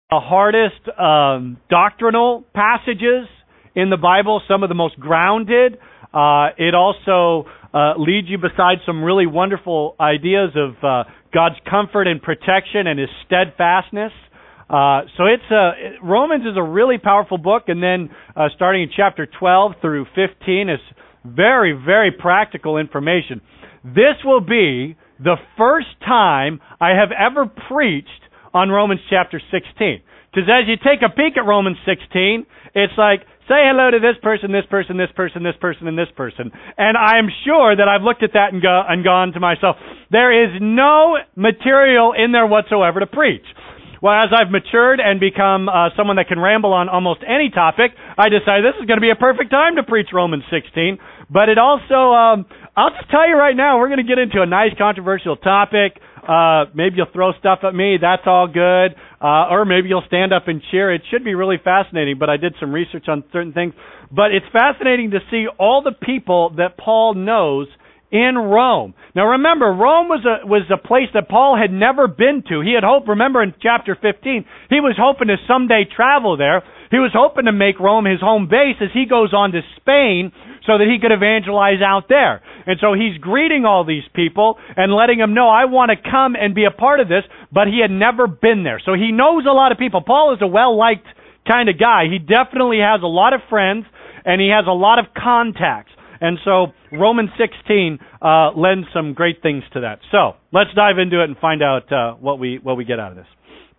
the hardest doctrinal passages in the Bible, some of the most grounded. It also leads you beside some really wonderful ideas of God's comfort and protection and His steadfastness. So Romans is a really powerful book, and then starting in chapter 12 through 15 is very, very practical information. This will be the first time I have ever preached on Romans chapter 16. Because as you take a peek at Romans 16, it's like, say hello to this person, this person, this person, this person, and this person. And I'm sure that I've looked at that and gone to myself, there is no material in there whatsoever to preach. Well, as I've matured and become someone that can ramble on almost any topic, I decided this is going to be a perfect time to preach Romans 16. But it also, I'll just tell you right now, we're going to get into a nice controversial topic. Maybe you'll throw stuff at me. That's all good. Or maybe you'll stand up and cheer. It should be really fascinating, but I did some research on certain things. But it's fascinating to see all the people that Paul knows in Rome. Now remember, Rome was a place that Paul had never been to. He had hoped, remember in chapter 15, he was hoping to someday travel there. He was hoping to make Rome his home base as he goes on to Spain so that he could evangelize out there. And so he's greeting all these people and letting them know, I want to come and be a part of this, but he had never been there. So he knows a lot of people. Paul is a well-liked kind of guy. He definitely has a lot of friends, and he has a lot of contacts. And so Romans 16 lends some great things to that. So let's dive into it and find out what we get out of this.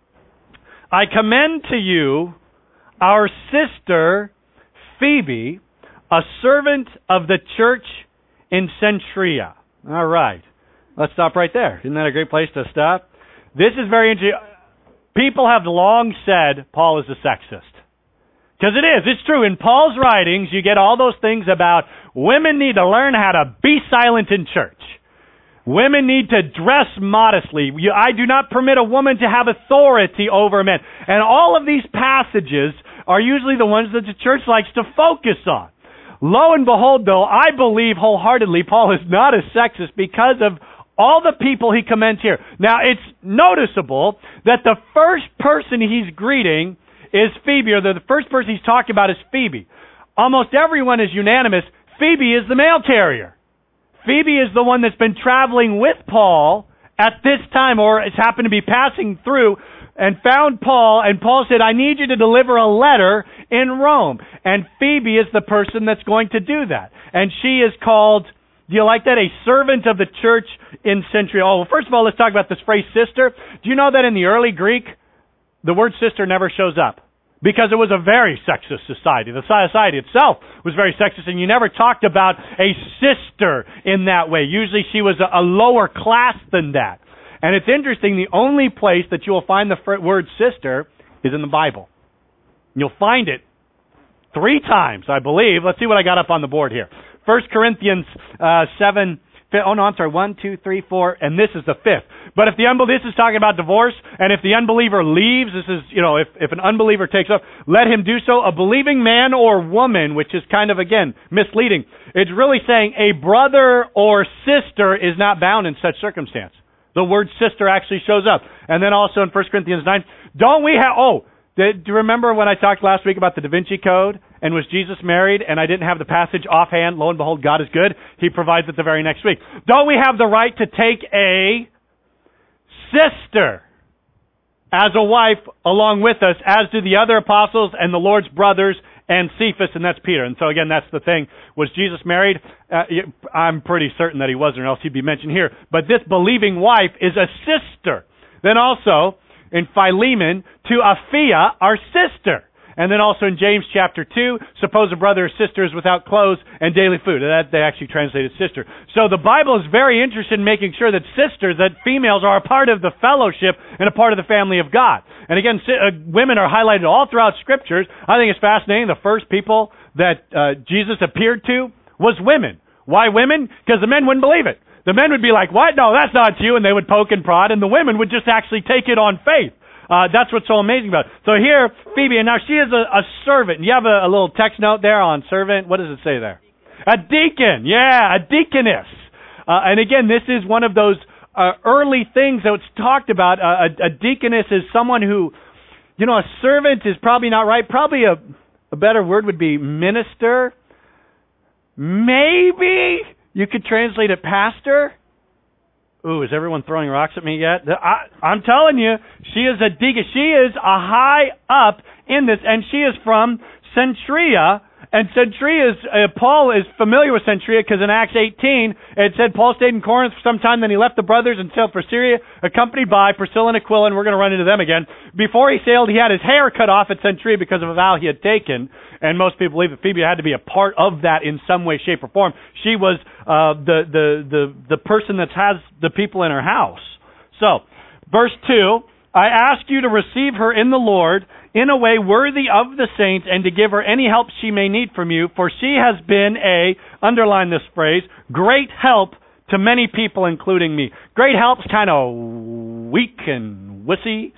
I commend to you our sister Phoebe, a servant of the church in Cenchrea. All right. Let's stop right there. Isn't that a great place to stop? This is very interesting. People have long said Paul is a sexist. Because it is. It's true. In Paul's writings, you get all those things about women need to learn how to be silent in church. Women need to dress modestly. I do not permit a woman to have authority over men. And all of these passages are usually the ones that the church likes to focus on. Lo and behold, though, I believe wholeheartedly Paul is not a sexist because of all the people he commends here. Now, it's noticeable that the first person he's greeting is Phoebe, or the first person he's talking about is Phoebe. Almost everyone is unanimous. Phoebe is the mail carrier. Phoebe is the one that's been traveling with Paul at this time, or has happened to be passing through and found Paul, and Paul said, I need you to deliver a letter in Rome. And Phoebe is the person that's going to do that. And she is called, do you like that? A servant of the church in Cenchrea. Oh, well, first of all, let's talk about this phrase sister. Do you know that in the early Greek, the word sister never shows up? Because it was a very sexist society. The society itself was very sexist, and you never talked about a sister in that way. Usually she was a lower class than that. And it's interesting, the only place that you will find the word sister is in the Bible. You'll find it 3 times, I believe. Let's see what I got up on the board here. 1 Corinthians 7... 1, 2, 3, 4, and this is the 5th. But if this is talking about divorce, and if the unbeliever leaves, this is, if an unbeliever takes up, let him do so. A believing man or woman, which is kind of, again, misleading. It's really saying a brother or sister is not bound in such circumstance. The word sister actually shows up. And then also in 1 Corinthians 9, don't we have, do you remember when I talked last week about the Da Vinci Code? And was Jesus married? And I didn't have the passage offhand. Lo and behold, God is good. He provides it the very next week. Don't we have the right to take a sister as a wife along with us, as do the other apostles and the Lord's brothers and Cephas, and that's Peter. And so again, that's the thing. Was Jesus married? I'm pretty certain that he wasn't, or else he'd be mentioned here. But this believing wife is a sister. Then also, in Philemon, to Apphia, our sister. And then also in James chapter 2, suppose a brother or sister is without clothes and daily food. That they actually translated sister. So the Bible is very interested in making sure that sisters, that females are a part of the fellowship and a part of the family of God. And again, women are highlighted all throughout Scriptures. I think it's fascinating. The first people that Jesus appeared to was women. Why women? Because the men wouldn't believe it. The men would be like, what? No, that's not you. And they would poke and prod. And the women would just actually take it on faith. That's what's so amazing about it. So here, Phoebe, and now she is a servant. You have a little text note there on servant. What does it say there? A deacon. Yeah, a deaconess. And again, this is one of those early things that's talked about. A deaconess is someone who A servant is probably not right. Probably a better word would be minister. Maybe you could translate it pastor. Ooh, is everyone throwing rocks at me yet? I'm telling you, she is a deacon. She is a high up in this, and she is from Cenchrea. And Cenchrea Paul is familiar with Cenchrea because in Acts 18, it said Paul stayed in Corinth for some time, then he left the brothers and sailed for Syria, accompanied by Priscilla and Aquila, and we're going to run into them again. Before he sailed, he had his hair cut off at Cenchrea because of a vow he had taken, and most people believe that Phoebe had to be a part of that in some way, shape, or form. She was the person that has the people in her house. So, verse 2, I ask you to receive her in the Lord in a way worthy of the saints and to give her any help she may need from you, for she has been underline this phrase, great help to many people, including me. Great help's kind of weak and wussy.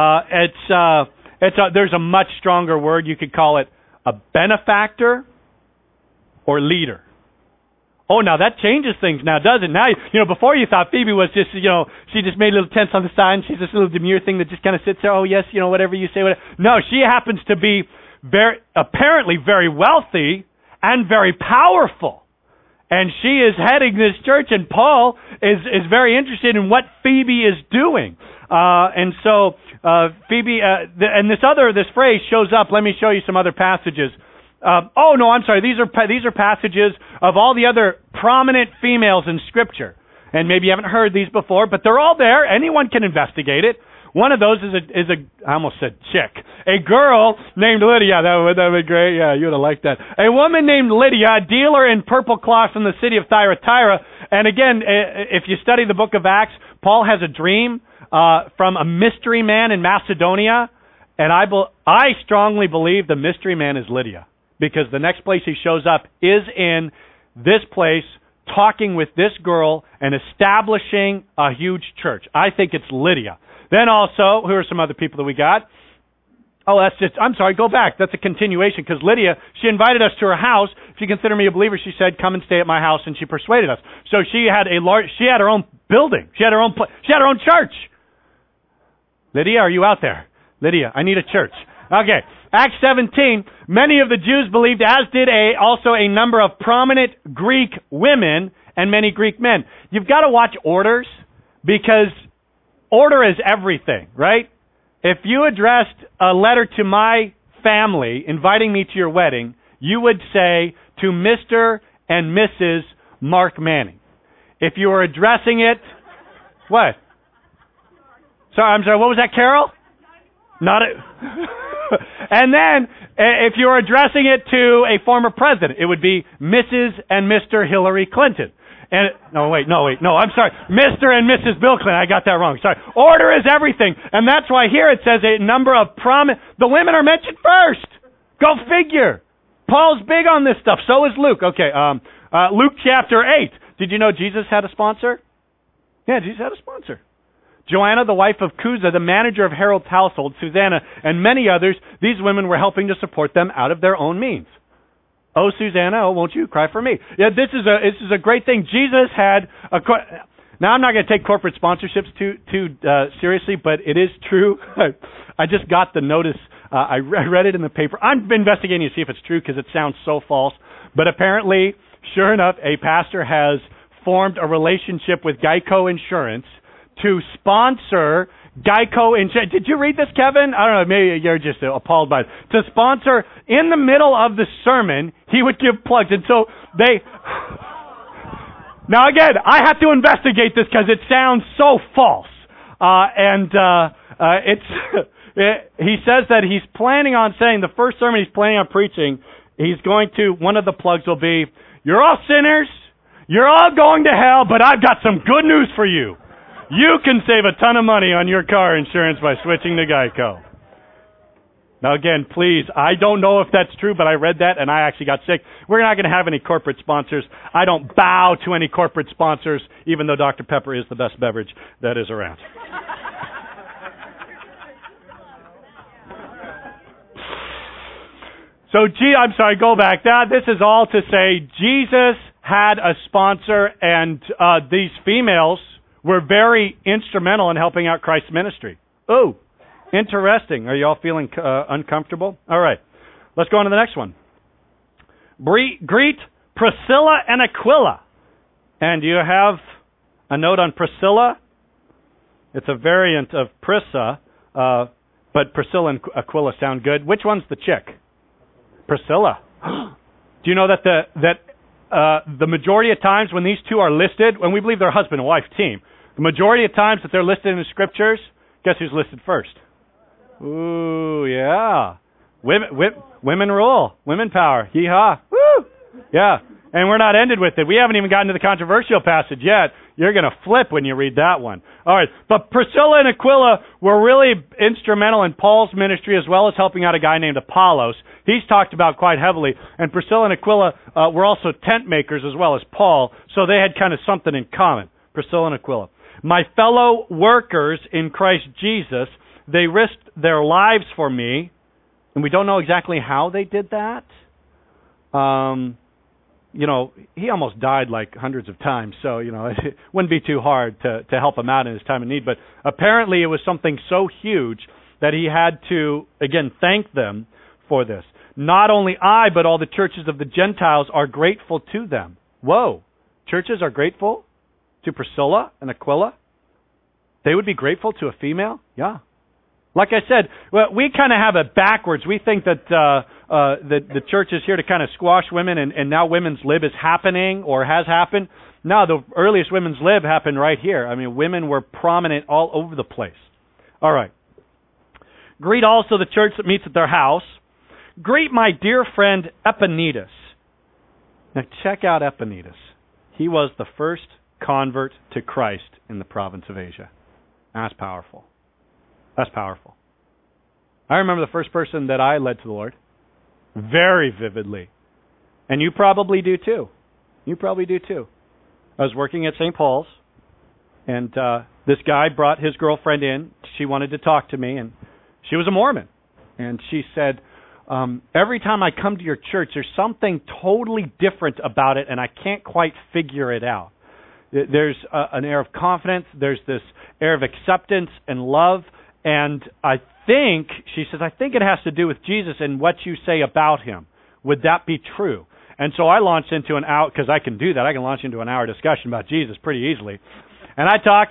There's a much stronger word. You could call it a benefactor or leader. Oh, now that changes things now, doesn't it? Now, before you thought Phoebe was just, she just made little tents on the side and she's this little demure thing that just kind of sits there, oh, yes, whatever you say, whatever. No, she happens to be apparently very wealthy and very powerful. And she is heading this church, and Paul is very interested in what Phoebe is doing. And so Phoebe, and this phrase shows up. Let me show you some other passages. I'm sorry. These are passages of all the other prominent females in Scripture, and maybe you haven't heard these before, but they're all there. Anyone can investigate it. One of those is I almost said chick, a girl named Lydia. That would be great. Yeah, you would have liked that. A woman named Lydia, a dealer in purple cloth from the city of Thyatira. And again, if you study the book of Acts, Paul has a dream from a mystery man in Macedonia, and I strongly believe the mystery man is Lydia. Because the next place he shows up is in this place, talking with this girl and establishing a huge church. I think it's Lydia. Then also, who are some other people that we got? Oh, I'm sorry, go back. That's a continuation, because Lydia, she invited us to her house. If you consider me a believer, she said, come and stay at my house, and she persuaded us. So she had her own building. She had her own church. Lydia, are you out there? Lydia, I need a church. Okay. Acts 17, many of the Jews believed, as did also a number of prominent Greek women and many Greek men. You've got to watch orders, because order is everything, right? If you addressed a letter to my family inviting me to your wedding, you would say to Mr. and Mrs. Mark Manning. If you were addressing it, what? I'm sorry, what was that, Carol? Not it. And then, if you were addressing it to a former president, it would be Mrs. and Mr. Hillary Clinton. And no, I'm sorry, Mr. and Mrs. Bill Clinton. I got that wrong. Sorry. Order is everything, and that's why here it says a number of the women are mentioned first. Go figure. Paul's big on this stuff. So is Luke. Okay, Luke chapter 8. Did you know Jesus had a sponsor? Yeah, Jesus had a sponsor. Joanna, the wife of Cusa, the manager of Herod's household, Susanna, and many others, these women were helping to support them out of their own means. Oh, Susanna, won't you cry for me? Yeah, this is a great thing. Jesus had now I'm not going to take corporate sponsorships too seriously, but it is true. I just got the notice. I read it in the paper. I'm investigating to see if it's true because it sounds so false. But apparently, sure enough, a pastor has formed a relationship with Geico Insurance to sponsor Geico Insurance. Did you read this, Kevin? I don't know, maybe you're just appalled by it. To sponsor, in the middle of the sermon, he would give plugs. And so they... Now again, I have to investigate this because it sounds so false. He says that he's planning on saying, the first sermon he's planning on preaching, one of the plugs will be, you're all sinners, you're all going to hell, but I've got some good news for you. You can save a ton of money on your car insurance by switching to Geico. Now again, please, I don't know if that's true, but I read that and I actually got sick. We're not going to have any corporate sponsors. I don't bow to any corporate sponsors, even though Dr. Pepper is the best beverage that is around. Go back. This is all to say Jesus had a sponsor, and these females were very instrumental in helping out Christ's ministry. Oh, Interesting. Are you all feeling uncomfortable? All right. Let's go on to the next one. Greet Priscilla and Aquila. And do you have a note on Priscilla? It's a variant of Prissa, but Priscilla and Aquila sound good. Which one's the chick? Priscilla. Do you know that the majority of times when these two are listed, when we believe they're a husband and wife team, the majority of times that they're listed in the scriptures, guess who's listed first? Ooh, yeah. Women rule. Women power. Hee-haw. Woo! Yeah. And we're not ended with it. We haven't even gotten to the controversial passage yet. You're going to flip when you read that one. All right. But Priscilla and Aquila were really instrumental in Paul's ministry as well as helping out a guy named Apollos. He's talked about quite heavily. And Priscilla and Aquila were also tent makers as well as Paul. So they had kind of something in common. Priscilla and Aquila. My fellow workers in Christ Jesus, they risked their lives for me. And we don't know exactly how they did that. He almost died like hundreds of times, so, it wouldn't be too hard to help him out in his time of need. But apparently it was something so huge that he had to, again, thank them for this. Not only I, but all the churches of the Gentiles are grateful to them. Whoa. Churches are grateful to Priscilla and Aquila? They would be grateful to a female? Yeah. Like I said, we kind of have it backwards. We think that the church is here to kind of squash women, and now women's lib is happening or has happened. No, the earliest women's lib happened right here. I mean, women were prominent all over the place. All right. Greet also the church that meets at their house. Greet my dear friend Epaenetus. Now check out Epaenetus. He was the first convert to Christ in the province of Asia. That's powerful. That's powerful. I remember the first person that I led to the Lord very vividly. And you probably do too. You probably do too. I was working at St. Paul's, and this guy brought his girlfriend in. She wanted to talk to me, and she was a Mormon. And she said, every time I come to your church, there's something totally different about it, and I can't quite figure it out. There's an air of confidence. There's this air of acceptance and love. And I think it has to do with Jesus and what you say about him. Would that be true? And so I launched into an hour, because I can do that. I can launch into an hour discussion about Jesus pretty easily. And I talk,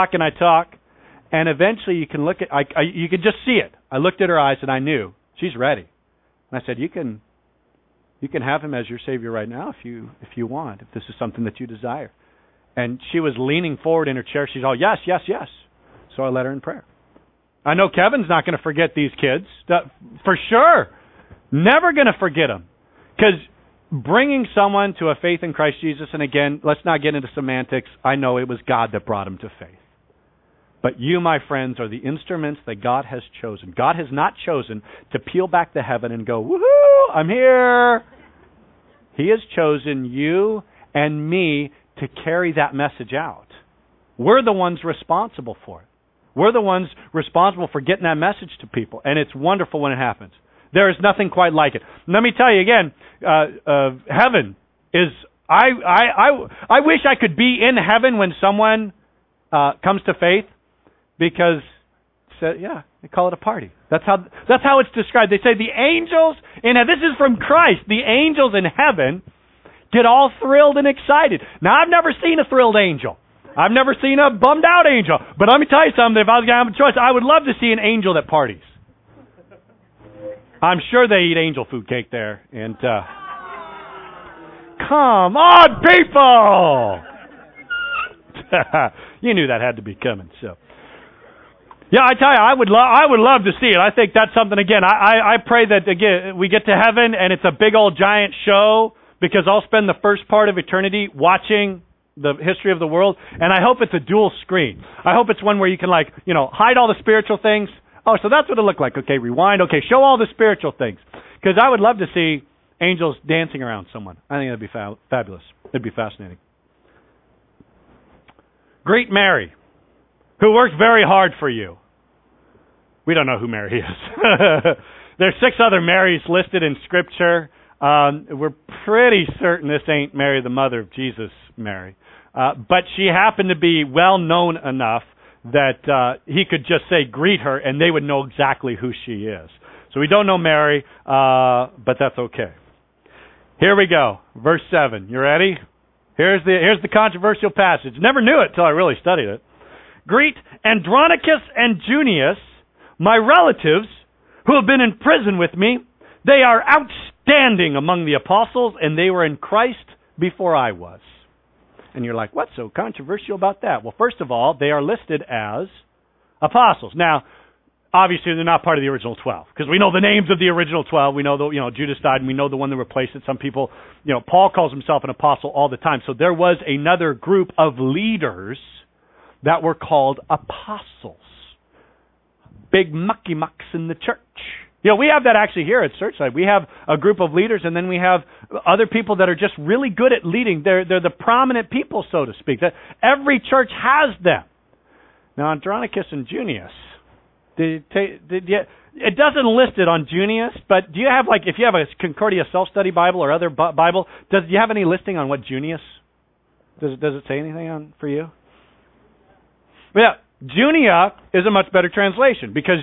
and eventually you can look at, you can just see it. I looked at her eyes and I knew she's ready. And I said, you can have him as your Savior right now if you want, if this is something that you desire. And she was leaning forward in her chair. She's all, yes, yes, yes. So I led her in prayer. I know Kevin's not going to forget these kids, for sure. Never going to forget them. Because bringing someone to a faith in Christ Jesus, and again, let's not get into semantics. I know it was God that brought them to faith. But you, my friends, are the instruments that God has chosen. God has not chosen to peel back the heaven and go, woohoo, I'm here. He has chosen you and me to carry that message out. We're the ones responsible for it. We're the ones responsible for getting that message to people, and it's wonderful when it happens. There is nothing quite like it. Let me tell you again, heaven is, I wish I could be in heaven when someone comes to faith, because, they call it a party. That's how it's described. They say the angels in heaven, this is from Christ, the angels in heaven get all thrilled and excited. Now, I've never seen a thrilled angel. I've never seen a bummed out angel. But let me tell you something, if I was going to have a choice, I would love to see an angel that parties. I'm sure they eat angel food cake there. And come on, people! You knew that had to be coming, so. Yeah, I tell you, I would love to see it. I think that's something, again, I pray that, again, we get to heaven and it's a big old giant show, because I'll spend the first part of eternity watching the history of the world, and I hope it's a dual screen. I hope it's one where you can, hide all the spiritual things. Oh, so that's what it looked like. Okay, rewind. Okay, show all the spiritual things. Because I would love to see angels dancing around someone. I think that'd be fabulous. It'd be fascinating. Greet Mary, who worked very hard for you. We don't know who Mary is. There's 6 other Marys listed in Scripture. We're pretty certain this ain't Mary, the mother of Jesus, Mary. But she happened to be well known enough that he could just say, greet her, and they would know exactly who she is. So we don't know Mary, but that's okay. Here we go. Verse 7. You ready? Here's the controversial passage. Never knew it till I really studied it. Greet Andronicus and Junius, my relatives, who have been in prison with me. They are outstanding among the apostles, and they were in Christ before I was. And you're like, what's so controversial about that? Well, first of all, they are listed as apostles. Now, obviously, they're not part of the original 12, because we know the names of the original 12. We know Judas died, and we know the one that replaced it. Some people, Paul calls himself an apostle all the time. So there was another group of leaders that were called apostles. Big mucky mucks in the church. We have that actually here at Searchlight. We have a group of leaders, and then we have other people that are just really good at leading. They're the prominent people, so to speak. That every church has them. Now, Andronicus and Junius, it doesn't list it on Junius, but do you have, if you have a Concordia Self-Study Bible or other Bible, do you have any listing on what Junius? Does it say anything for you? Yeah, Junia is a much better translation because,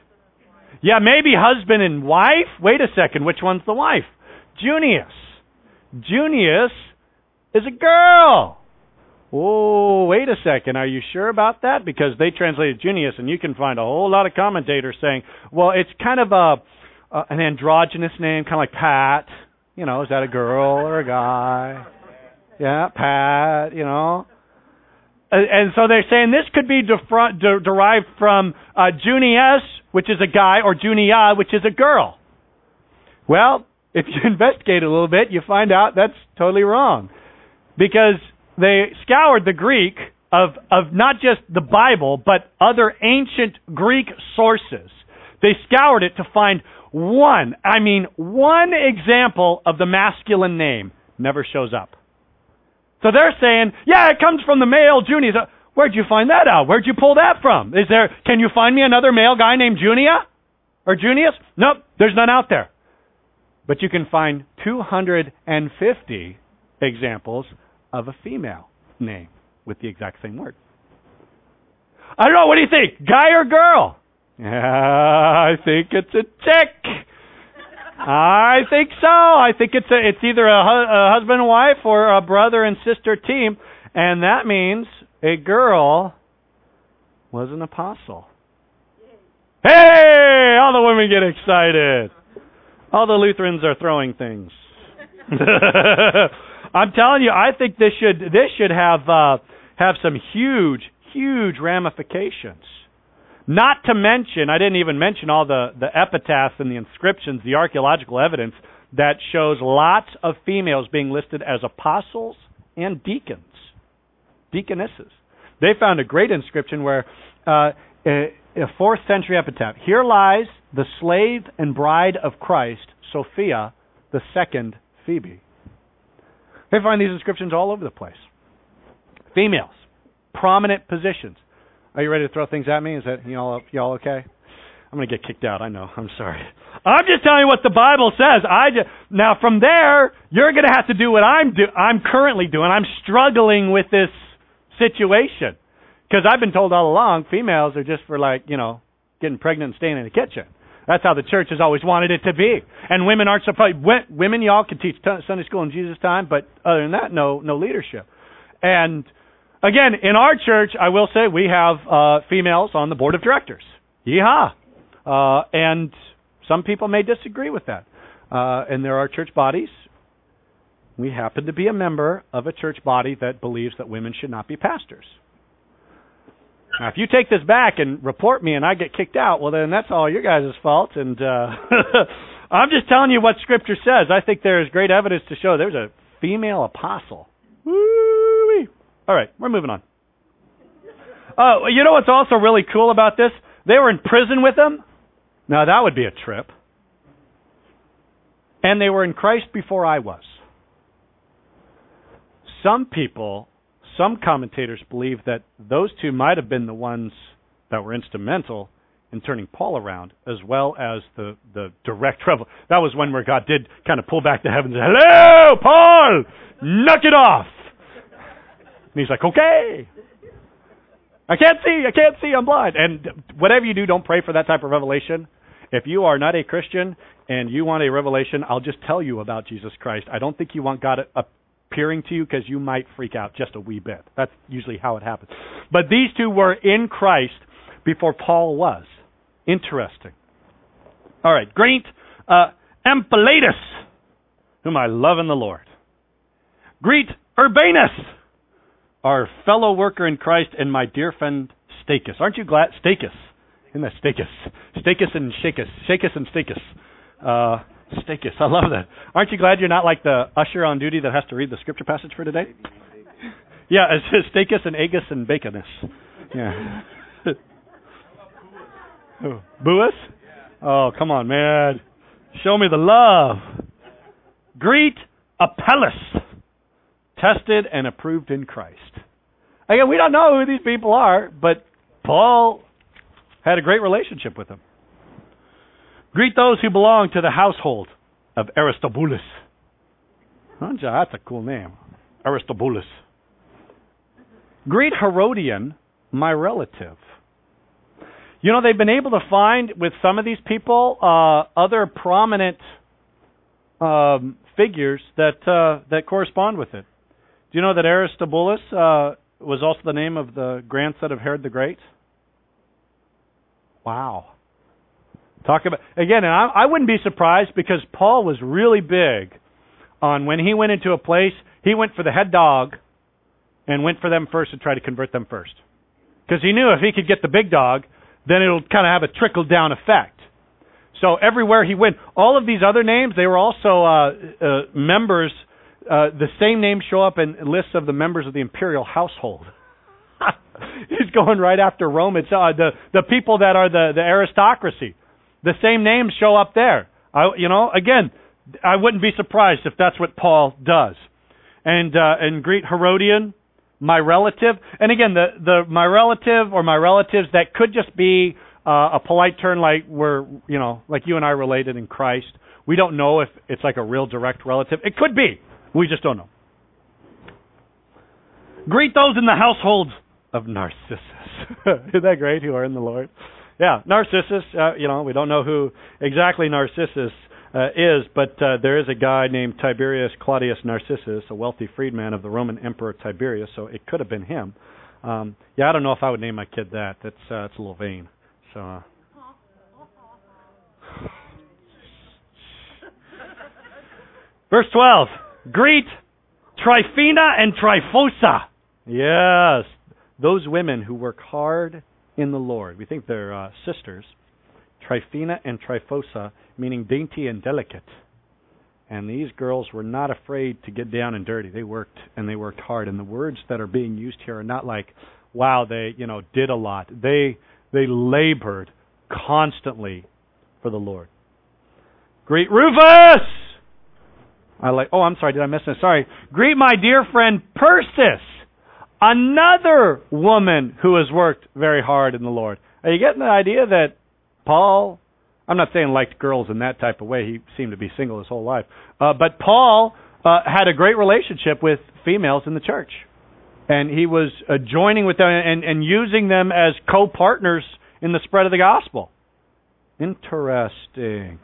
maybe husband and wife. Wait a second, which one's the wife? Junius. Junius is a girl. Oh, wait a second. Are you sure about that? Because they translated Junius, and you can find a whole lot of commentators saying, well, it's kind of an androgynous name, kind of like Pat. Is that a girl or a guy? Yeah, Pat, And so they're saying this could be derived from Junius, which is a guy, or Junia, which is a girl. Well, if you investigate a little bit, you find out that's totally wrong. Because they scoured the Greek of not just the Bible, but other ancient Greek sources. They scoured it to find one example of the masculine name. Never shows up. So they're saying, it comes from the male Junius. Where'd you find that out? Where'd you pull that from? Can you find me another male guy named Junia? Or Junius? Nope, there's none out there. But you can find 250 examples of a female name with the exact same word. I don't know, what do you think? Guy or girl? I think it's a chick. I think so. I think it's either a husband and wife or a brother and sister team, and that means a girl was an apostle. Hey! All the women get excited. All the Lutherans are throwing things. I'm telling you, I think this should have some huge ramifications. Not to mention, I didn't even mention all the epitaphs and the inscriptions, the archaeological evidence that shows lots of females being listed as apostles and deaconesses. They found a great inscription where a 4th century epitaph. Here lies the slave and bride of Christ, Sophia, the second Phoebe. They find these inscriptions all over the place. Females, prominent positions. Are you ready to throw things at me? Is that y'all okay? I'm going to get kicked out. I know. I'm sorry. I'm just telling you what the Bible says. Now from there, you're going to have to do what I'm currently doing. I'm struggling with this situation because I've been told all along females are just for getting pregnant and staying in the kitchen. That's how the church has always wanted it to be. And women aren't supposed. Women, y'all can teach Sunday school in Jesus' time, but other than that, no leadership. And again, in our church, I will say we have females on the board of directors. Yeehaw! And some people may disagree with that. And there are church bodies. We happen to be a member of a church body that believes that women should not be pastors. Now, if you take this back and report me and I get kicked out, well, then that's all your guys' fault. And I'm just telling you what Scripture says. I think there is great evidence to show there's a female apostle. Woo-wee. All right, we're moving on. You know what's also really cool about this? They were in prison with them. Now, that would be a trip. And they were in Christ before I was. Some commentators believe that those two might have been the ones that were instrumental in turning Paul around, as well as the direct travel. That was one where God did kind of pull back the heavens. Hello, Paul! Knock it off! And he's like, okay. I can't see, I'm blind. And whatever you do, don't pray for that type of revelation. If you are not a Christian and you want a revelation, I'll just tell you about Jesus Christ. I don't think you want God appearing to you because you might freak out just a wee bit. That's usually how it happens. But these two were in Christ before Paul was. Interesting. All right, greet Ampliatus, whom I love in the Lord. Greet Urbanus, our fellow worker in Christ, and my dear friend Stachys. Aren't you glad? Stachys. Isn't that Stachys? Stachys and Shakis. Shakis and Stachys. Stachys. I love that. Aren't you glad you're not like the usher on duty that has to read the scripture passage for today? Yeah, it's Stachys and Agus and Baconus. Yeah. Buus? Oh, come on, man. Show me the love. Greet Apelles, tested and approved in Christ. Again, we don't know who these people are, but Paul had a great relationship with them. Greet those who belong to the household of Aristobulus. That's a cool name. Aristobulus. Greet Herodian, my relative. You know, they've been able to find with some of these people other prominent figures that correspond with it. Do you know that Aristobulus was also the name of the grandson of Herod the Great? Wow. Talk about, again, and I wouldn't be surprised because Paul was really big on when he went into a place, he went for the head dog and went for them first to try to convert them first. Because he knew if he could get the big dog, then it'll kind of have a trickle-down effect. So everywhere he went, all of these other names, they were also members. The same names show up in lists of the members of the imperial household. He's going right after Rome. It's the people that are the aristocracy. The same names show up there. Again, I wouldn't be surprised if that's what Paul does. And greet Herodian, my relative. And again, the my relative or my relatives, that could just be a polite term like like you and I related in Christ. We don't know if it's like a real direct relative. It could be. We just don't know. Greet those in the household of Narcissus. Isn't that great, who are in the Lord? Yeah, Narcissus, we don't know who exactly Narcissus is, but there is a guy named Tiberius Claudius Narcissus, a wealthy freedman of the Roman Emperor Tiberius, so it could have been him. I don't know if I would name my kid that. It's a little vain. So, Verse 12, greet Tryphena and Tryphosa. Yes, those women who work hard in the Lord. We think they're sisters. Tryphena and Tryphosa, meaning dainty and delicate. And these girls were not afraid to get down and dirty. They worked, and they worked hard. And the words that are being used here are not like, wow, they, did a lot. They labored constantly for the Lord. Greet Rufus! I'm sorry, did I miss it? Sorry. Greet my dear friend Persis, another woman who has worked very hard in the Lord. Are you getting the idea that Paul, I'm not saying liked girls in that type of way. He seemed to be single his whole life. But Paul had a great relationship with females in the church. And he was joining with them and using them as co-partners in the spread of the gospel. Interesting.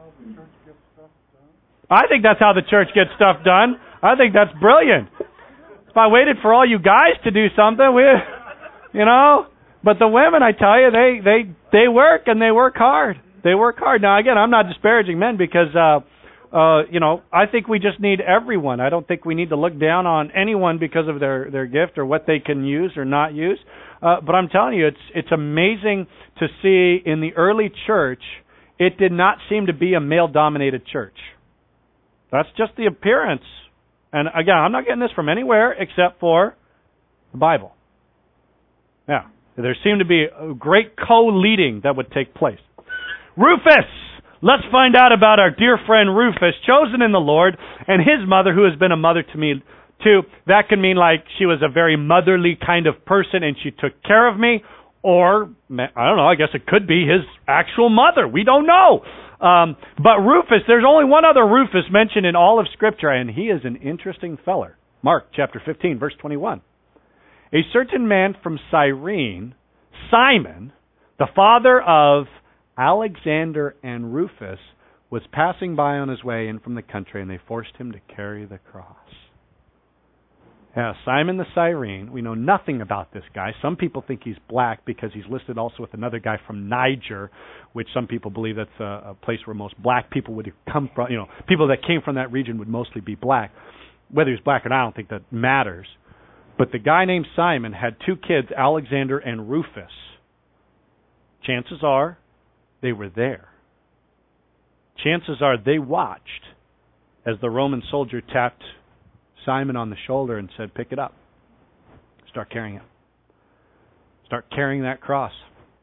I think that's how the church gets stuff done. I think that's brilliant. If I waited for all you guys to do something, but the women, I tell you, they work and they work hard. They work hard. Now, again, I'm not disparaging men because, I think we just need everyone. I don't think we need to look down on anyone because of their gift or what they can use or not use. But I'm telling you, it's amazing to see in the early church, it did not seem to be a male-dominated church. That's just the appearance. And again, I'm not getting this from anywhere except for the Bible. Yeah. There seemed to be a great co-leading that would take place. Rufus! Let's find out about our dear friend Rufus, chosen in the Lord, and his mother, who has been a mother to me too. That can mean like she was a very motherly kind of person and she took care of me. Or, I don't know, I guess it could be his actual mother. We don't know. But Rufus, there's only one other Rufus mentioned in all of Scripture, and he is an interesting feller. Mark chapter 15, verse 21. a certain man from Cyrene, Simon, the father of Alexander and Rufus, was passing by on his way in from the country, and they forced him to carry the cross. Yeah, Simon the Cyrene, we know nothing about this guy. Some people think he's black because he's listed also with another guy from Niger, which some people believe that's a place where most black people would come from. People that came from that region would mostly be black. Whether he's black or not, I don't think that matters. But the guy named Simon had two kids, Alexander and Rufus. Chances are they were there. Chances are they watched as the Roman soldier tapped Simon on the shoulder and said, pick it up. Start carrying it. Start carrying that cross.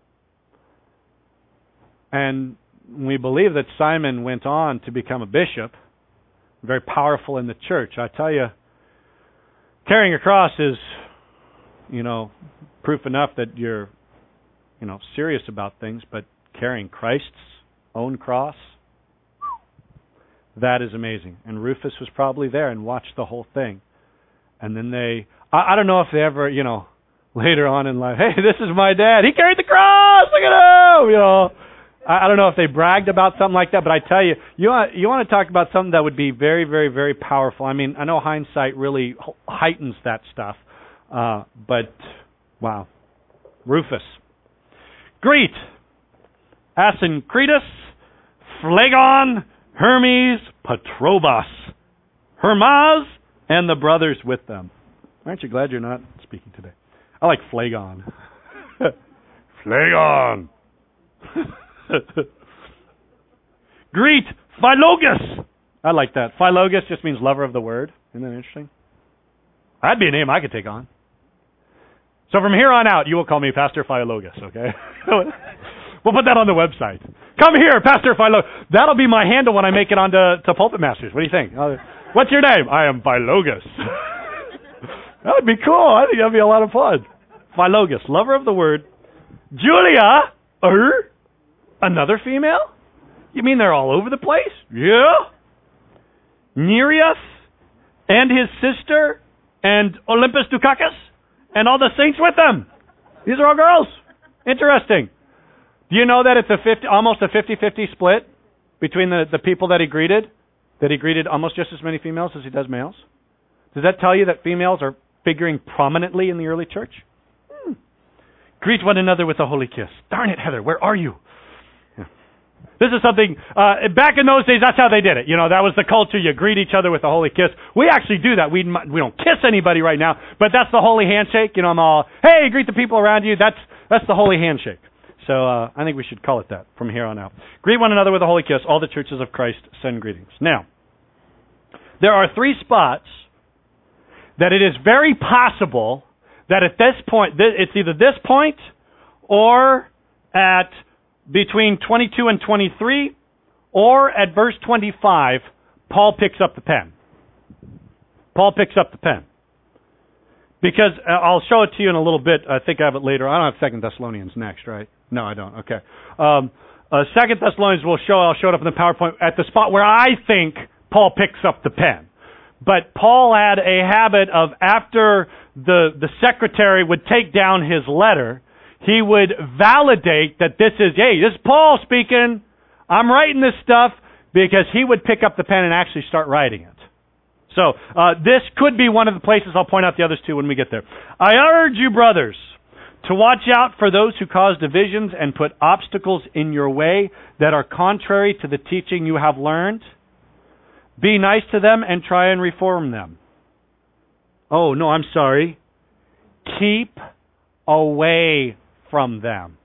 And we believe that Simon went on to become a bishop, very powerful in the church. I tell you, carrying a cross is, proof enough that you're, serious about things, but carrying Christ's own cross, that is amazing. And Rufus was probably there and watched the whole thing. And then I don't know if they ever, later on in life, hey, this is my dad. He carried the cross. Look at him. I don't know if they bragged about something like that, but I tell you, you want to talk about something that would be very, very, very powerful. I mean, I know hindsight really heightens that stuff. But, wow. Rufus. Greet Asyncritus, Phlegon, Hermes, Patrobas, Hermas, and the brothers with them. Aren't you glad you're not speaking today? I like Phlegon. Phlegon. Greet Philogus. I like that. Philogus just means lover of the word. Isn't that interesting? That'd be a name I could take on. So from here on out, you will call me Pastor Philogus, okay? We'll put that on the website. Come here, Pastor Philogus. That'll be my handle when I make it onto Pulpit Masters. What do you think? What's your name? I am Philogus. That would be cool. I think that'd be a lot of fun. Philogus, lover of the word. Julia, another female? You mean they're all over the place? Yeah. Nereus and his sister and Olympus Dukakis and all the saints with them. These are all girls. Interesting. Do you know that it's almost a 50-50 split between the people that he greeted? That he greeted almost just as many females as he does males? Does that tell you that females are figuring prominently in the early church? Greet one another with a holy kiss. Darn it, Heather, where are you? Yeah. This is something, back in those days, that's how they did it. That was the culture. You greet each other with a holy kiss. We actually do that. We don't kiss anybody right now, but that's the holy handshake. I'm all, hey, greet the people around you. That's the holy handshake. So I think we should call it that from here on out. Greet one another with a holy kiss. All the churches of Christ send greetings. Now, there are three spots that it is very possible that at this point, it's either this point or at between 22 and 23 or at verse 25, Paul picks up the pen. Paul picks up the pen. Because I'll show it to you in a little bit. I think I have it later. I don't have 2 Thessalonians next, right? No, I don't. Okay. 2 Thessalonians I'll show it up in the PowerPoint at the spot where I think Paul picks up the pen. But Paul had a habit of, after the secretary would take down his letter, he would validate that this is Paul speaking. I'm writing this stuff, because he would pick up the pen and actually start writing it. So this could be one of the places. I'll point out the others too when we get there. I urge you, brothers, to watch out for those who cause divisions and put obstacles in your way that are contrary to the teaching you have learned. Be nice to them and try and reform them. Oh, no, I'm sorry. Keep away from them.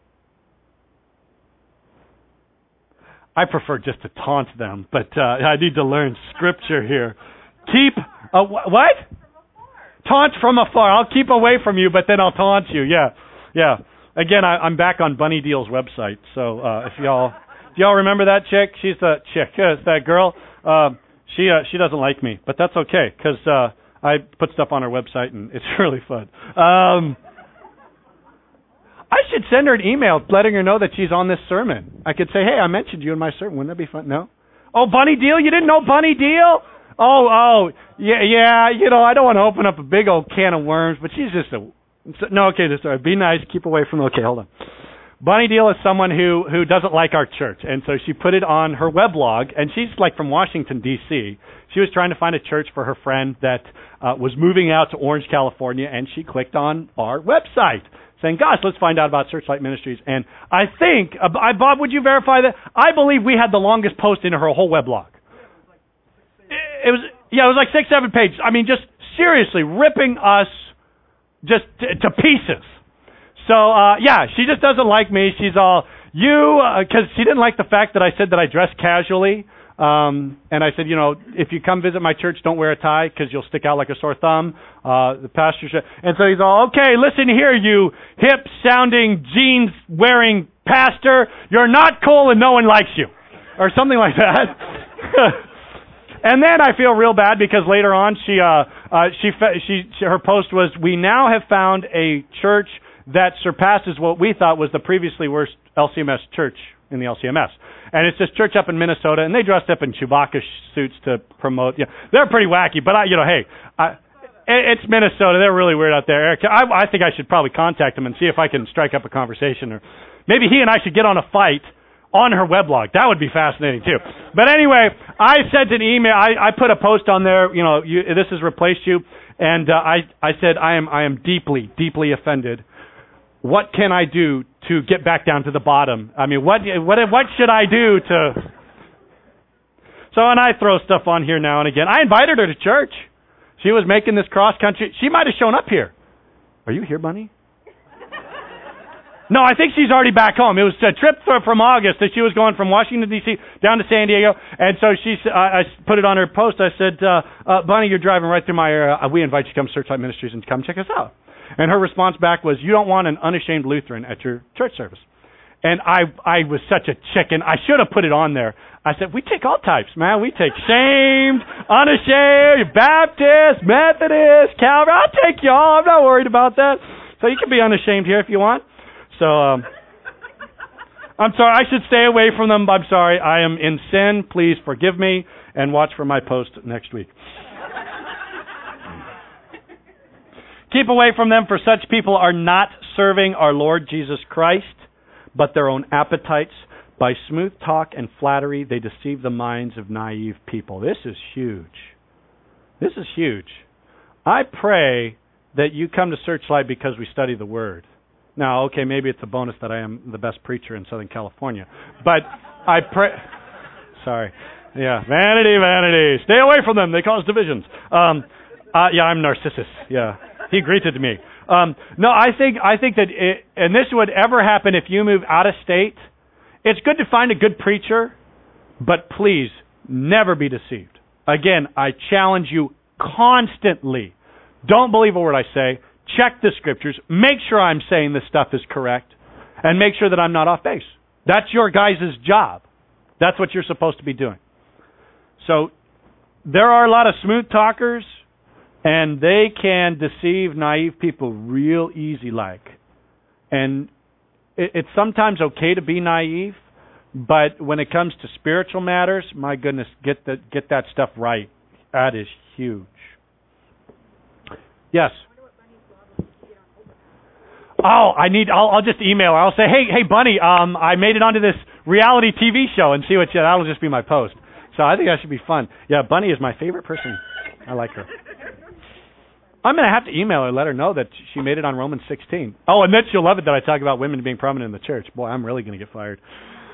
I prefer just to taunt them, but I need to learn scripture here. Keep, what? Taunt from afar. I'll keep away from you, but then I'll taunt you. Yeah. Again, I'm back on Bunny Deal's website, so if do y'all remember that chick? She's the chick. It's that girl. She doesn't like me, but that's okay, because I put stuff on her website, and it's really fun. I should send her an email letting her know that she's on this sermon. I could say, hey, I mentioned you in my sermon. Wouldn't that be fun? No? Oh, Bunny Deal? You didn't know Bunny Deal? Oh, yeah, I don't want to open up a big old can of worms, but she's just No, okay, sorry. Be nice. Keep away from. Okay, hold on. Bunny Deal is someone who doesn't like our church, and so she put it on her weblog, and she's like from Washington, D.C. She was trying to find a church for her friend that was moving out to Orange, California, and she clicked on our website saying, gosh, let's find out about Searchlight Ministries. And I think, Bob, would you verify that? I believe we had the longest post in her whole weblog. It was like 6-7 pages. I mean, just seriously ripping us just to pieces. So, she just doesn't like me. She's all, because she didn't like the fact that I said that I dress casually. And I said, if you come visit my church, don't wear a tie because you'll stick out like a sore thumb. The pastor said, and so he's all, okay, listen here, you hip-sounding, jeans-wearing pastor. You're not cool and no one likes you. Or something like that. And then I feel real bad because later on her post was, we now have found a church that surpasses what we thought was the previously worst LCMS church in the LCMS. And it's this church up in Minnesota, and they dressed up in Chewbacca suits to promote. They're pretty wacky, but it's Minnesota. They're really weird out there. Eric, I think I should probably contact them and see if I can strike up a conversation, or maybe he and I should get on a fight on her weblog. That would be fascinating too. But anyway, I sent an email. I put a post on there. This has replaced you, and I said I am deeply, deeply offended. What can I do to get back down to the bottom? I mean, what should I do to... So, and I throw stuff on here now and again. I invited her to church. She was making this cross-country... She might have shown up here. Are you here, Bunny? No, I think she's already back home. It was a trip from August that she was going from Washington, D.C. down to San Diego. And so I put it on her post. I said, Bunny, you're driving right through my area. We invite you to come to Searchlight Ministries and come check us out. And her response back was, you don't want an unashamed Lutheran at your church service. And I was such a chicken. I should have put it on there. I said, we take all types, man. We take shamed, unashamed, Baptist, Methodist, Calvary. I'll take y'all. I'm not worried about that. So you can be unashamed here if you want. So I'm sorry. I should stay away from them. I'm sorry. I am in sin. Please forgive me and watch for my post next week. Keep away from them, for such people are not serving our Lord Jesus Christ, but their own appetites. By smooth talk and flattery, they deceive the minds of naive people. This is huge. This is huge. I pray that you come to Searchlight because we study the Word. Now, okay, maybe it's a bonus that I am the best preacher in Southern California. But I pray... Sorry. Yeah, vanity, vanity. Stay away from them. They cause divisions. I'm Narcissus. Yeah. He greeted me. No, I think that and this would ever happen if you move out of state. It's good to find a good preacher, but please never be deceived. Again, I challenge you constantly. Don't believe a word I say. Check the scriptures. Make sure I'm saying this stuff is correct, and make sure that I'm not off base. That's your guys' job. That's what you're supposed to be doing. So there are a lot of smooth talkers, and they can deceive naive people real easy like. And it's sometimes okay to be naive, but when it comes to spiritual matters, my goodness, get that stuff right. That is huge. Yes? I'll just email her. I'll say, hey, Bunny, I made it onto this reality TV show and see that'll just be my post. So I think that should be fun. Yeah, Bunny is my favorite person. I like her. I'm going to have to email her, let her know that she made it on Romans 16. Oh, and then she'll love it that I talk about women being prominent in the church. Boy, I'm really going to get fired.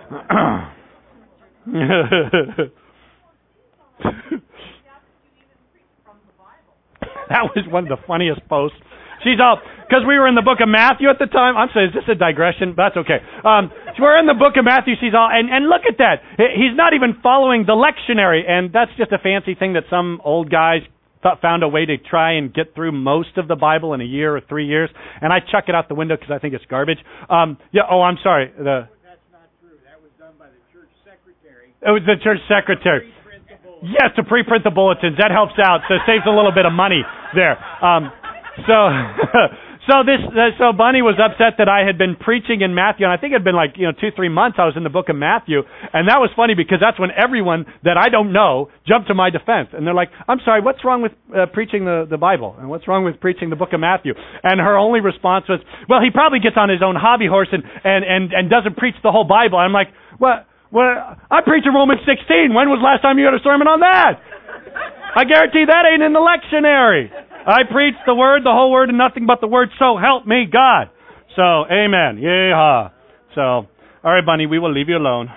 That was one of the funniest posts. She's all, because we were in the book of Matthew at the time. I'm saying, is this a digression? That's okay. We're in the book of Matthew. She's all, and look at that. He's not even following the lectionary. And that's just a fancy thing that some old guys found a way to try and get through most of the Bible in a year or 3 years, and I chuck it out the window because I think it's garbage. I'm sorry. That's not true. That was done by the church secretary. It was the church secretary. Yes, to pre-print the bulletins. That helps out. So it saves a little bit of money there. So Bunny was upset that I had been preaching in Matthew, and I think it had been 2-3 months I was in the book of Matthew, and that was funny because that's when everyone that I don't know jumped to my defense, and they're like, "I'm sorry, what's wrong with preaching the Bible, and what's wrong with preaching the book of Matthew?" And her only response was, "Well, he probably gets on his own hobby horse and doesn't preach the whole Bible." I'm like, "Well, I preach in Romans 16. When was the last time you had a sermon on that? I guarantee that ain't in the lectionary. I preach the word, the whole word, and nothing but the word, so help me God." So, amen. Yeehaw. So, all right, Bunny, we will leave you alone.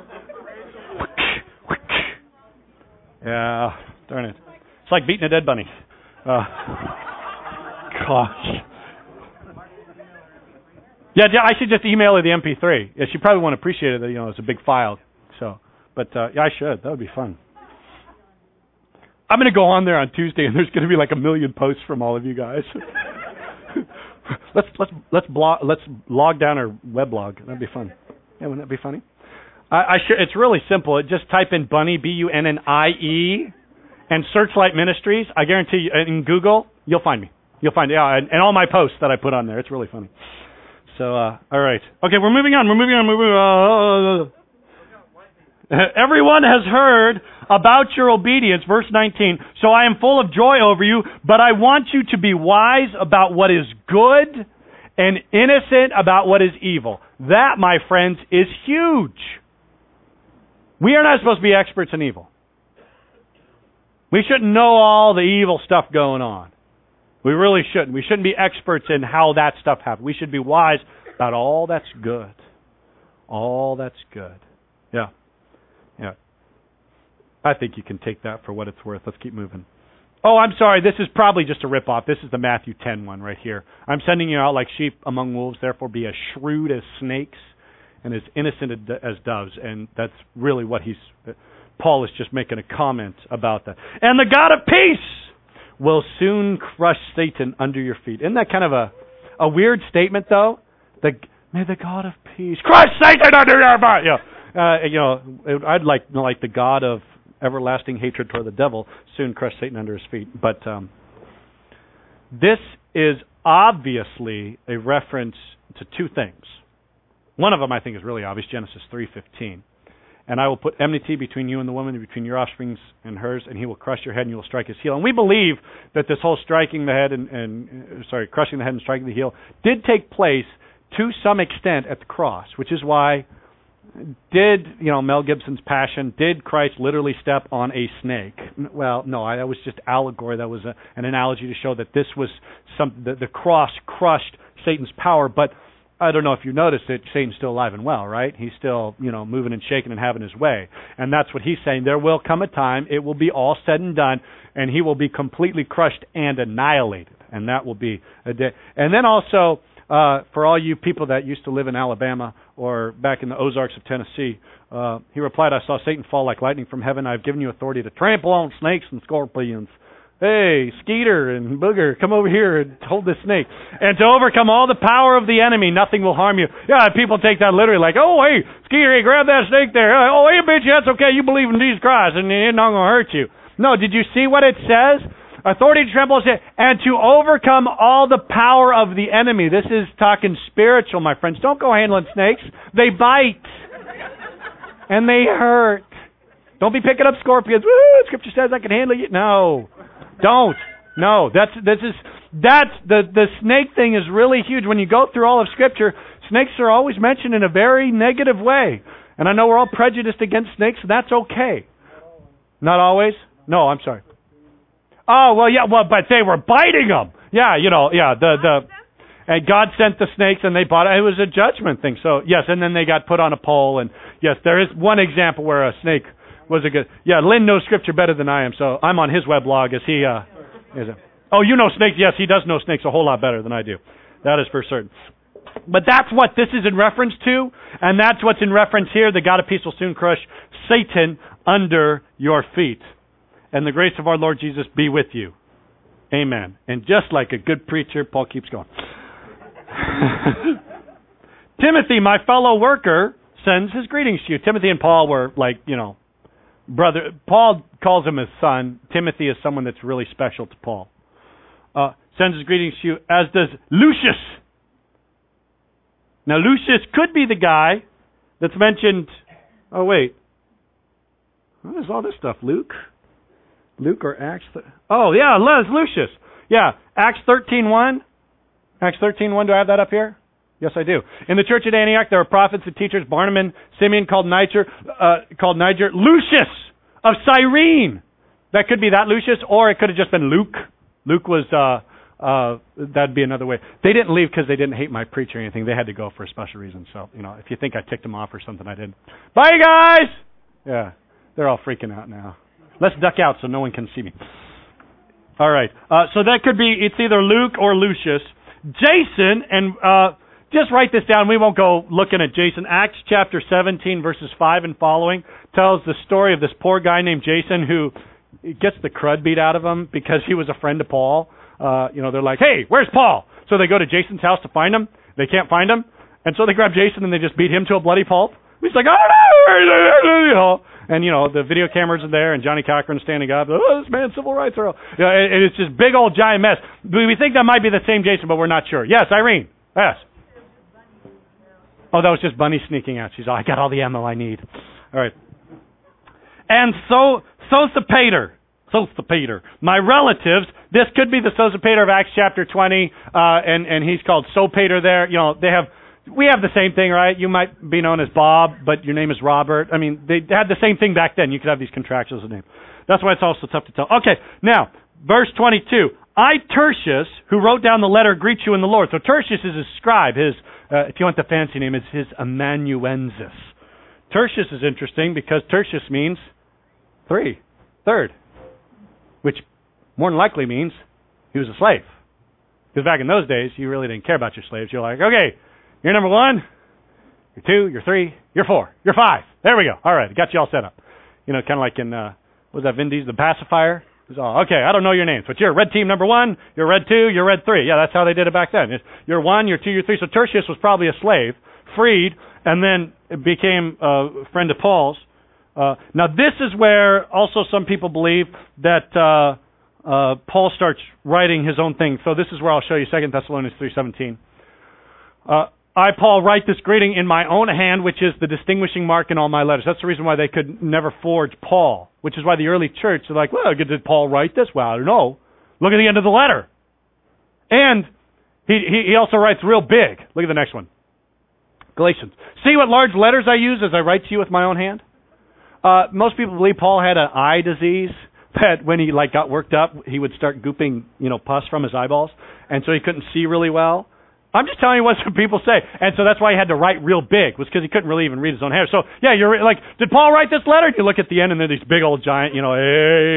Yeah, darn it. It's like beating a dead bunny. Gosh. Yeah, I should just email her the MP3. Yeah, she probably won't appreciate it, it's a big file. So, but yeah, I should. That would be fun. I'm going to go on there on Tuesday, and there's going to be 1 million posts from all of you guys. let's log down our weblog. That'd be fun. Yeah, wouldn't that be funny? It's really simple. Just type in Bunny, Bunnie, and Searchlight Ministries. I guarantee you, in Google, you'll find me. You'll find and all my posts that I put on there. It's really funny. So, all right. Okay, we're moving on. Everyone has heard about your obedience, verse 19, so I am full of joy over you, but I want you to be wise about what is good and innocent about what is evil. That, my friends, is huge. We are not supposed to be experts in evil. We shouldn't know all the evil stuff going on. We really shouldn't. We shouldn't be experts in how that stuff happens. We should be wise about all that's good. All that's good. Yeah. Yeah. I think you can take that for what it's worth. Let's keep moving. Oh, I'm sorry. This is probably just a ripoff. This is the Matthew 10 one right here. I'm sending you out like sheep among wolves, therefore be as shrewd as snakes and as innocent as doves. And that's really what Paul is just making a comment about that. And the God of peace will soon crush Satan under your feet. Isn't that kind of a weird statement, though? May the God of peace crush Satan under your feet. Yeah. I'd like the God of everlasting hatred toward the devil soon crush Satan under his feet. But this is obviously a reference to two things. One of them I think is really obvious, Genesis 3:15. And I will put enmity between you and the woman, and between your offsprings and hers, and he will crush your head and you will strike his heel. And we believe that this whole striking the head crushing the head and striking the heel did take place to some extent at the cross, which is why Mel Gibson's Passion, did Christ literally step on a snake? Well, no, that was just allegory. That was an analogy to show that this was the cross crushed Satan's power. But I don't know if you noticed it, Satan's still alive and well, right? He's still, moving and shaking and having his way. And that's what he's saying. There will come a time, it will be all said and done, and he will be completely crushed and annihilated. And that will be a day. And then also, for all you people that used to live in Alabama or back in the Ozarks of Tennessee, he replied, I saw Satan fall like lightning from heaven. I've given you authority to trample on snakes and scorpions. Hey, Skeeter and Booger, come over here and hold this snake. And to overcome all the power of the enemy, nothing will harm you. Yeah, people take that literally like, oh, hey, Skeeter, hey, grab that snake there. Oh, hey, bitch, that's okay. You believe in Jesus Christ and it's not going to hurt you. No, did you see what it says? Authority to trample and to overcome all the power of the enemy. This is talking spiritual, my friends. Don't go handling snakes. They bite. And they hurt. Don't be picking up scorpions. Woo, Scripture says I can handle you. No. Don't. No. The snake thing is really huge. When you go through all of Scripture, snakes are always mentioned in a very negative way. And I know we're all prejudiced against snakes, and that's okay. Not always? No, I'm sorry. Oh, well, yeah, but they were biting them. Yeah, and God sent the snakes and they bought it. It was a judgment thing. So, yes, and then they got put on a pole. And, yes, there is one example where a snake was a good... Yeah, Lynn knows Scripture better than I am, so I'm on his weblog as he... Oh, you know snakes? Yes, he does know snakes a whole lot better than I do. That is for certain. But that's what this is in reference to, and that's what's in reference here. The God of peace will soon crush Satan under your feet. And the grace of our Lord Jesus be with you. Amen. And just like a good preacher, Paul keeps going. Timothy, my fellow worker, sends his greetings to you. Timothy and Paul were brother. Paul calls him his son. Timothy is someone that's really special to Paul. sends his greetings to you, as does Lucius. Now, Lucius could be the guy that's mentioned. Oh, wait. What is all this stuff? Luke or Acts? Oh, yeah, Lucius. Yeah, Acts 13:1. Acts 13:1. Do I have that up here? Yes, I do. In the church at Antioch, there were prophets and teachers: Barnabas, Simeon called Niger, Lucius of Cyrene. That could be that Lucius, or it could have just been Luke. Luke was, that'd be another way. They didn't leave because they didn't hate my preach or anything. They had to go for a special reason. So, if you think I ticked them off or something, I didn't. Bye, you guys! Yeah, they're all freaking out now. Let's duck out so no one can see me. All right. So that could be, it's either Luke or Lucius. Jason, and just write this down. We won't go looking at Jason. Acts chapter 17, verses 5 and following, tells the story of this poor guy named Jason who gets the crud beat out of him because he was a friend of Paul. They're like, hey, where's Paul? So they go to Jason's house to find him. They can't find him. And so they grab Jason and they just beat him to a bloody pulp. He's like, oh, no! And, the video cameras are there, and Johnny Cochran's standing up. Oh, this man's civil rights are... and it's just big old giant mess. We think that might be the same Jason, but we're not sure. Yes, Irene. Yes. Oh, that was just Bunny sneaking out. She's all, I got all the ammo I need. All right. And Sosipater. My relatives, this could be the Sosipater of Acts chapter 20, and he's called Sopater there. We have the same thing, right? You might be known as Bob, but your name is Robert. I mean, they had the same thing back then. You could have these contractions of names. That's why it's also tough to tell. Okay, now, verse 22. I, Tertius, who wrote down the letter, greet you in the Lord. So Tertius is his scribe. His, if you want the fancy name, it's his amanuensis. Tertius is interesting because Tertius means third, which more than likely means he was a slave. Because back in those days, you really didn't care about your slaves. You're like, okay, you're number 1, you're 2, you're 3, you're 4, you're 5. There we go. All right, got you all set up. Kind of like in, what was that, Vin Diesel, the pacifier? It was all, okay, I don't know your names, but you're red team number 1, you're red 2, you're red 3. Yeah, that's how they did it back then. You're 1, you're 2, you're 3. So Tertius was probably a slave, freed, and then became a friend of Paul's. Now, this is where also some people believe that Paul starts writing his own thing. So this is where I'll show you 2 Thessalonians 3:17. I, Paul, write this greeting in my own hand, which is the distinguishing mark in all my letters. That's the reason why they could never forge Paul, which is why the early church are like, well, did Paul write this? Well, I don't know. Look at the end of the letter. And he also writes real big. Look at the next one. Galatians. See what large letters I use as I write to you with my own hand? Most people believe Paul had an eye disease, that when he got worked up, he would start gooping, pus from his eyeballs, and so he couldn't see really well. I'm just telling you what some people say. And so that's why he had to write real big, was because he couldn't really even read his own hand. So, yeah, you're like, did Paul write this letter? You look at the end, and they're these big old giant, yeah,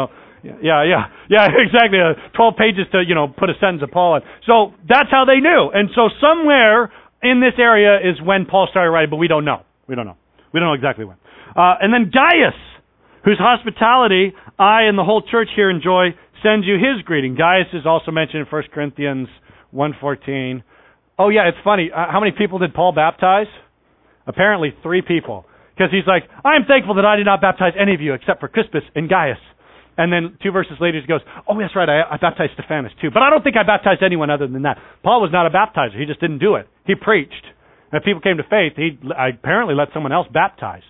exactly, 12 pages to, put a sentence of Paul in. So that's how they knew. And so somewhere in this area is when Paul started writing, but we don't know. We don't know exactly when. And then Gaius, whose hospitality I and the whole church here enjoy, sends you his greeting. Gaius is also mentioned in 1 Corinthians 1:14. Oh, yeah, it's funny. How many people did Paul baptize? Apparently 3 people. Because he's like, I am thankful that I did not baptize any of you except for Crispus and Gaius. And then 2 verses later he goes, oh, that's right, I baptized Stephanas too. But I don't think I baptized anyone other than that. Paul was not a baptizer. He just didn't do it. He preached. And if people came to faith, he apparently let someone else baptize.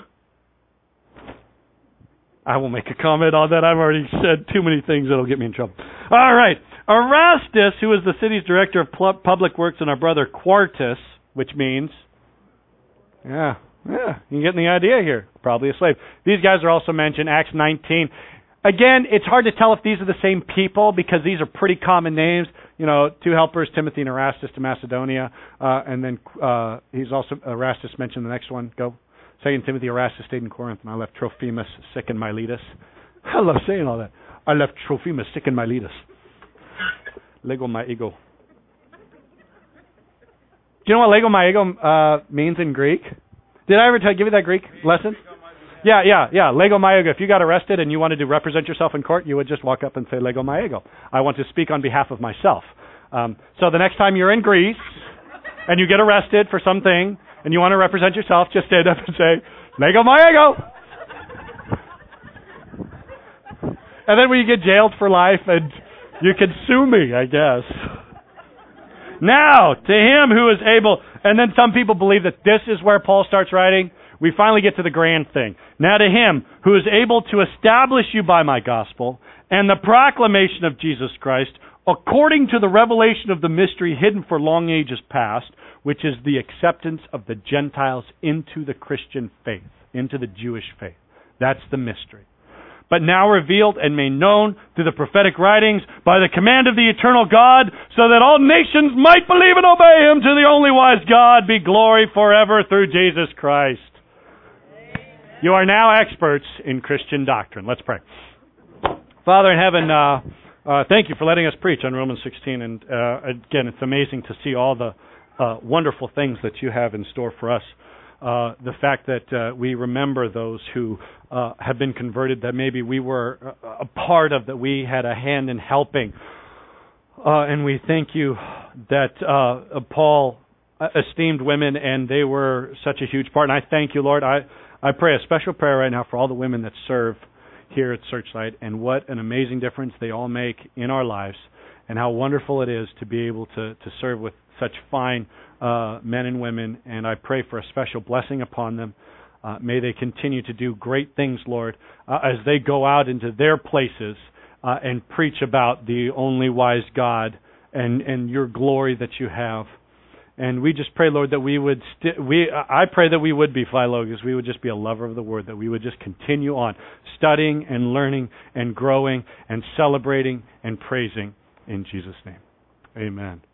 I won't make a comment on that. I've already said too many things that'll get me in trouble. All right. Erastus, who is the city's director of public works, and our brother Quartus, which means, you're getting the idea here. Probably a slave. These guys are also mentioned, Acts 19. Again, it's hard to tell if these are the same people because these are pretty common names. 2 helpers, Timothy and Erastus to Macedonia. And then he's also, Erastus mentioned the next one. Go. 2 Timothy, Erastus stayed in Corinth, and I left Trophimus sick in Miletus. I love saying all that. I left Trophimus sick in Miletus. Lego my ego. Do you know what Lego my ego means in Greek? Did I ever give you that Greek lesson? Yeah. Lego my ego. If you got arrested and you wanted to represent yourself in court, you would just walk up and say, Lego my ego. I want to speak on behalf of myself. So the next time you're in Greece and you get arrested for something and you want to represent yourself, just stand up and say, Lego my ego. And then when you get jailed for life and You could sue me, I guess. Now, to him who is able, and then some people believe that this is where Paul starts writing. We finally get to the grand thing. Now to him who is able to establish you by my gospel and the proclamation of Jesus Christ, according to the revelation of the mystery hidden for long ages past, which is the acceptance of the Gentiles into the Christian faith, into the Jewish faith. That's the mystery. But now revealed and made known through the prophetic writings by the command of the eternal God, so that all nations might believe and obey him. To the only wise God be glory forever through Jesus Christ. You are now experts in Christian doctrine. Let's pray. Father in heaven, thank you for letting us preach on Romans 16. And again, it's amazing to see all the wonderful things that you have in store for us. The fact that we remember those who have been converted, that maybe we were a part of, that we had a hand in helping. And we thank you that Paul esteemed women and they were such a huge part. And I thank you, Lord. I pray a special prayer right now for all the women that serve here at Searchlight, and what an amazing difference they all make in our lives, and how wonderful it is to be able to serve with such fine men and women. And I pray for a special blessing upon them. May they continue to do great things, Lord, as they go out into their places and preach about the only wise God and your glory that you have. And we just pray, Lord, that we would I pray that we would be Philologus. We would just be a lover of the Word, that we would just continue on studying and learning and growing and celebrating and praising in Jesus' name. Amen.